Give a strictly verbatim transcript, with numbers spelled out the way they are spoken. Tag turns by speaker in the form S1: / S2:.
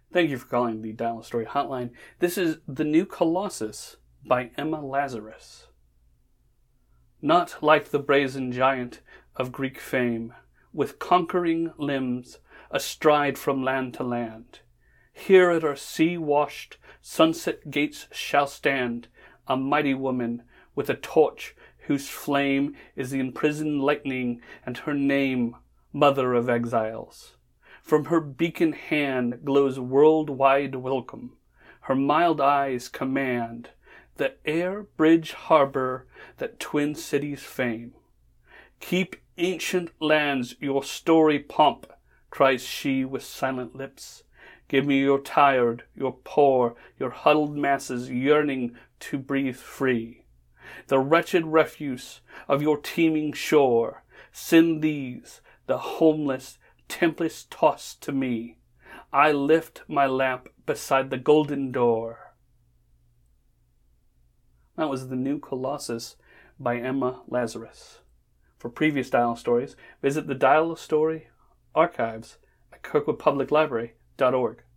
S1: Thank you for calling the Dial a Story hotline. This is The New Colossus by Emma Lazarus. Not like the brazen giant of Greek fame, with conquering limbs astride from land to land. Here at our sea-washed sunset gates shall stand a mighty woman with a torch whose flame is the imprisoned lightning, and her name, Mother of Exiles. From her beacon hand glows world-wide welcome. Her mild eyes command the air bridge harbor that twin cities fame. Keep ancient lands your story pomp, cries she with silent lips. Give me your tired, your poor, your huddled masses yearning to breathe free. The wretched refuse of your teeming shore, send these, the homeless, tempest tossed to me. I lift my lamp beside the golden door. That was The New Colossus by Emma Lazarus. For previous Dial stories, visit the Dial a Story archives at kirkwood public library dot org.